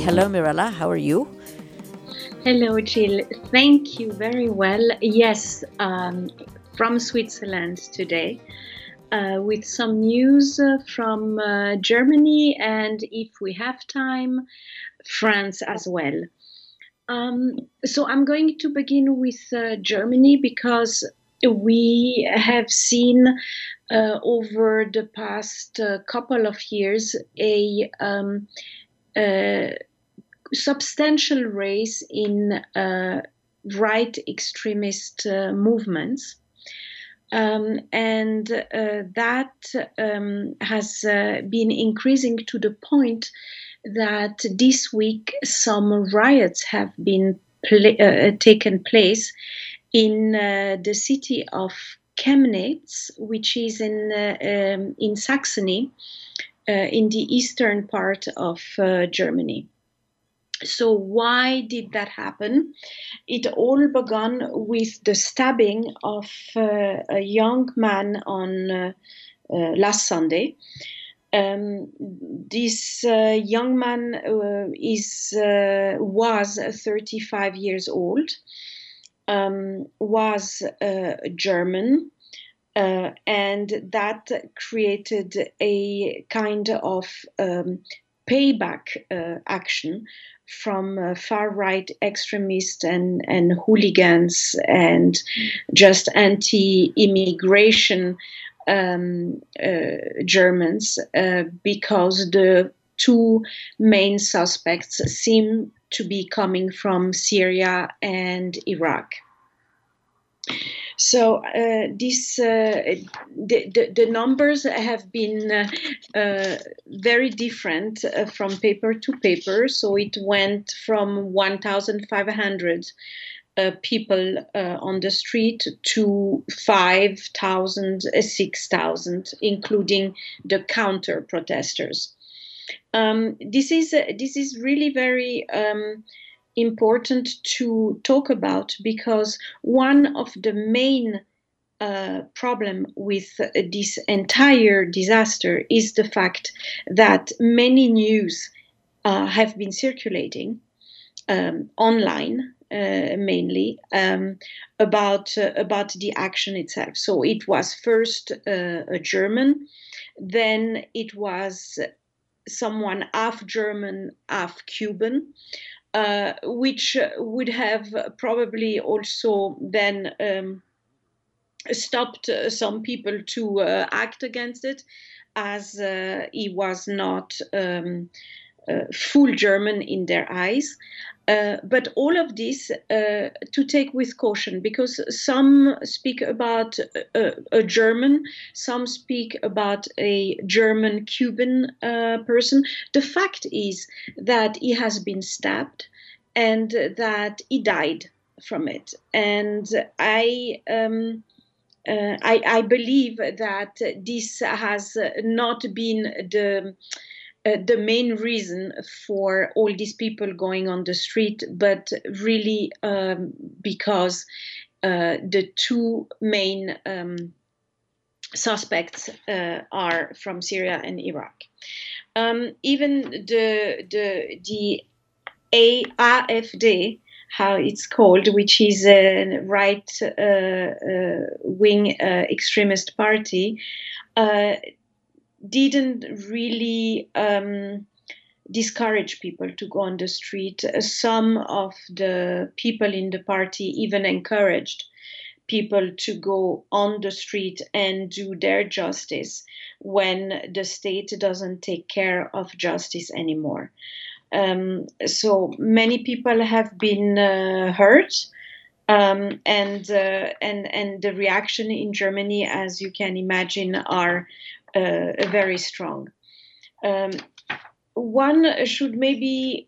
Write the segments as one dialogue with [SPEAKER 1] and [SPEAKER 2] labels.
[SPEAKER 1] Hello, Mirella. How are you?
[SPEAKER 2] Hello, Jill. Thank you very well. Yes, from Switzerland today, with some news from Germany, and if we have time, France as well. So I'm going to begin with Germany because we have seen over the past couple of years a substantial rise in right extremist movements. And that has been increasing to the point that this week some riots have been taken place in the city of Chemnitz, which is in Saxony, in the eastern part of Germany. So why did that happen? It all began with the stabbing of a young man on last Sunday. This young man was 35 years old, was German, and that created a kind of payback action from far-right extremists and hooligans and just anti-immigration Germans, because the two main suspects seem to be coming from Syria and Iraq. So the numbers have been very different from paper to paper. So it went from 1,500 people on the street to 5,000, 6,000, including the counter protesters. This is really very important to talk about, because one of the main problem with this entire disaster is the fact that many news have been circulating online, mainly about the action itself. So it was first a German, then it was someone half German, half Cuban, which would have probably also then stopped some people to act against it, as he was not full German in their eyes. But all of this to take with caution, because some speak about a German, some speak about a German-Cuban person. The fact is that he has been stabbed and that he died from it. And I believe that this has not been the main reason for all these people going on the street, but really because the two main suspects are from Syria and Iraq. Even the AfD, how it's called, which is a right-wing extremist party, didn't really discourage people to go on the street. Some of the people in the party even encouraged people to go on the street and do their justice when the state doesn't take care of justice anymore. So many people have been hurt. And the reaction in Germany, as you can imagine, are very strong. One should maybe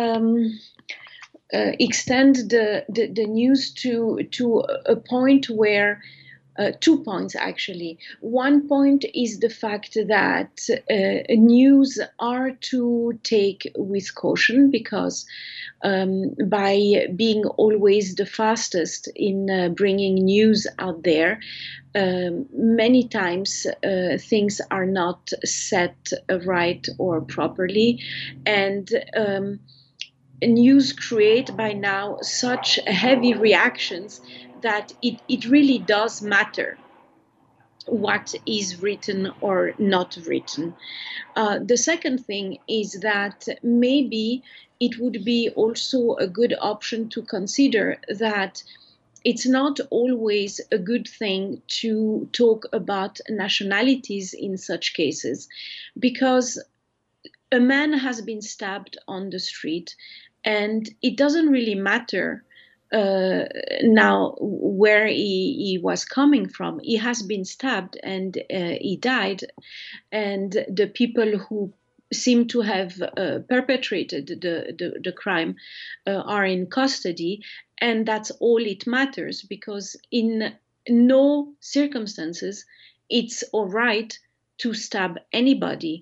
[SPEAKER 2] extend the news to a point where 2 points actually. One point is the fact that news are to take with caution, because by being always the fastest in bringing news out there, many times things are not set right or properly, and news create by now such heavy reactions that it really does matter what is written or not written. The second thing is that maybe it would be also a good option to consider that it's not always a good thing to talk about nationalities in such cases, because a man has been stabbed on the street, and it doesn't really matter now where he was coming from. He has been stabbed and he died, and the people who seem to have perpetrated the crime are in custody, and that's all it matters, because in no circumstances it's all right to stab anybody.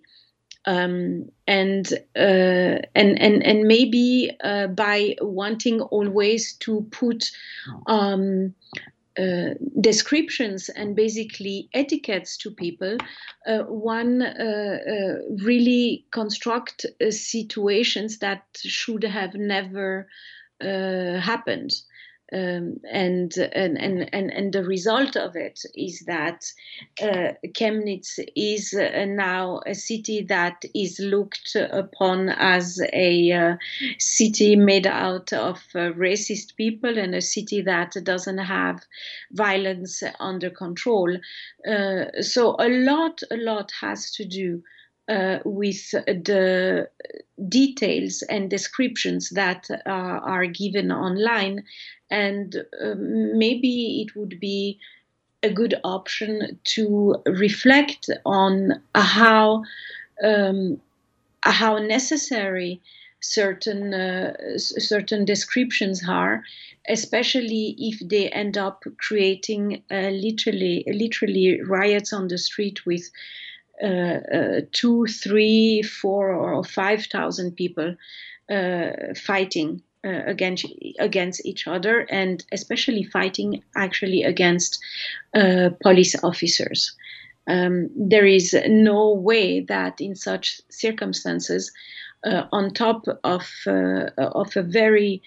[SPEAKER 2] And maybe by wanting always to put descriptions and basically etiquettes to people, one really construct situations that should have never happened. And the result of it is that Chemnitz is now a city that is looked upon as a city made out of racist people, and a city that doesn't have violence under control. So a lot has to do with the details and descriptions that are given online, and maybe it would be a good option to reflect on how necessary certain descriptions are, especially if they end up creating literally riots on the street with 2, 3, 4, or 5,000 people fighting against each other, and especially fighting actually against police officers. There is no way that in such circumstances, on top of a very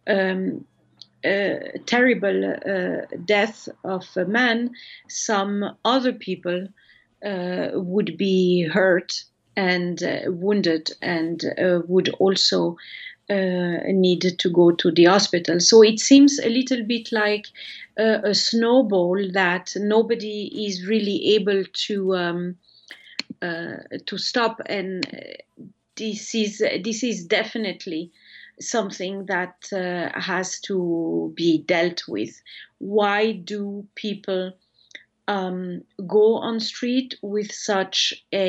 [SPEAKER 2] terrible death of a man, some other people would be hurt and wounded, and would also need to go to the hospital. So it seems a little bit like a snowball that nobody is really able to stop, and this is definitely something that has to be dealt with. Why do people go on street with such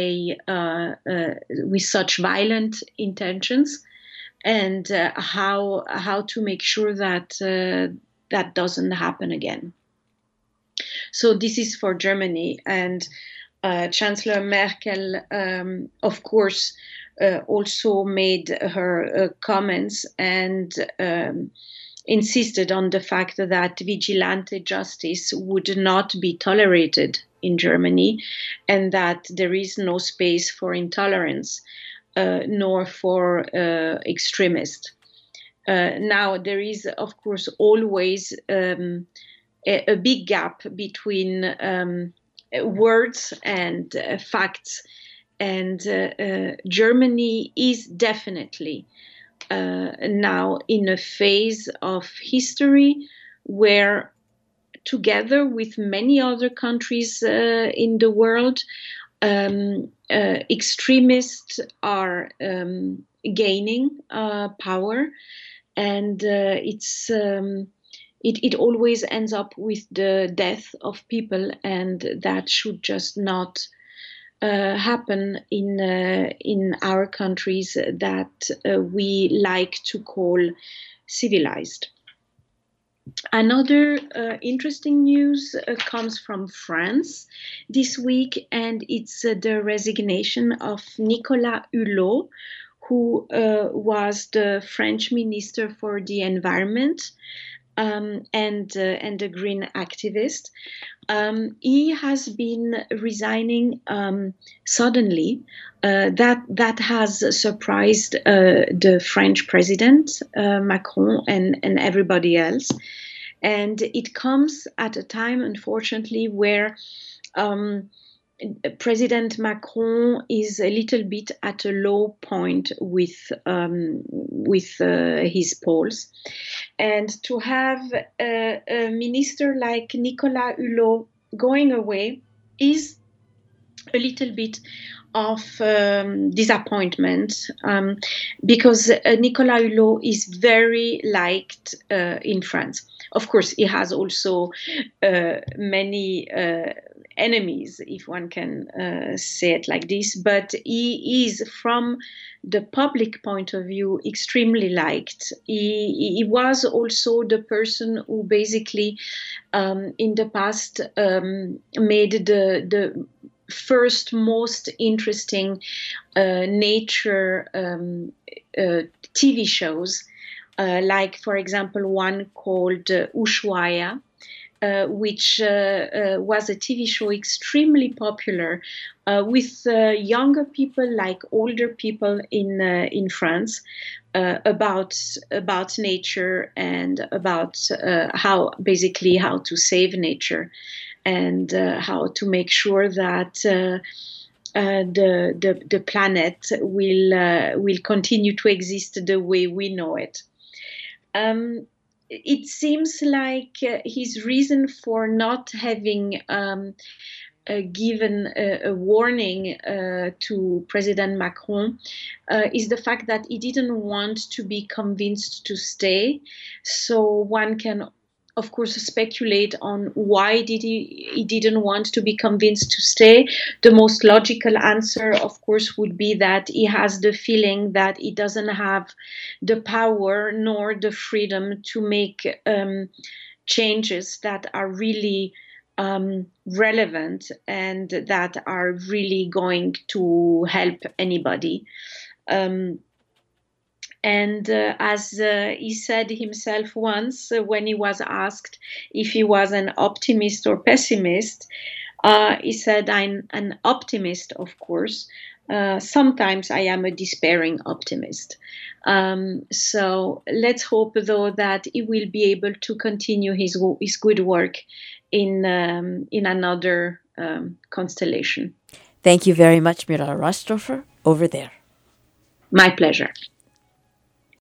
[SPEAKER 2] violent intentions, and how to make sure that that doesn't happen again? So this is for Germany, and Chancellor Merkel, of course, also made her comments and insisted on the fact that vigilante justice would not be tolerated in Germany, and that there is no space for intolerance nor for extremists. Now, there is, of course, always a big gap between words and facts, and Germany is definitely now in a phase of history where, together with many other countries in the world, extremists are gaining power, and it always ends up with the death of people, and that should just not happen in our countries that we like to call civilized. Another interesting news comes from France this week, and it's the resignation of Nicolas Hulot, who was the French Minister for the Environment. and a green activist. He has been resigning suddenly. That has surprised the French president, Macron, and everybody else. And it comes at a time, unfortunately, where um, President Macron is a little bit at a low point with his polls, and to have a minister like Nicolas Hulot going away is a little bit of disappointment, because Nicolas Hulot is very liked in France. Of course, he has also many enemies, if one can say it like this, but he is, from the public point of view, extremely liked. He was also the person who basically, in the past, made the first most interesting nature TV shows, like, for example, one called Ushuaia, which was a TV show extremely popular with younger people like older people in France, about nature and about how to save nature, and how to make sure that the planet will continue to exist the way we know it. It seems like his reason for not having given a warning to President Macron is the fact that he didn't want to be convinced to stay. So one can, of course, speculate on why he didn't want to be convinced to stay. The most logical answer, of course, would be that he has the feeling that he doesn't have the power nor the freedom to make changes that are really relevant and that are really going to help anybody. Um, and as he said himself once, when he was asked if he was an optimist or pessimist, he said, "I'm an optimist, of course. Sometimes I am a despairing optimist." So let's hope, though, that he will be able to continue his good work in another constellation.
[SPEAKER 1] Thank you very much, Mira Rostrofer, over there.
[SPEAKER 2] My pleasure.